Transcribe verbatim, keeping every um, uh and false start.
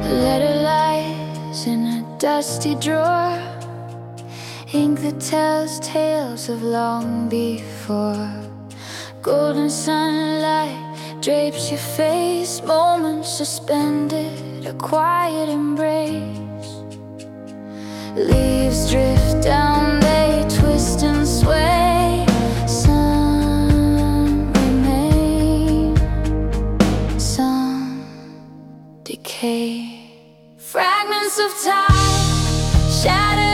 Letter lies in a dusty drawer, ink that tells tales of long before. Golden sunlight drapes your face, moments suspended, a quiet embrace. Leaves drift down, they twist and sway. Some remain, some decay. Fragments of time shattered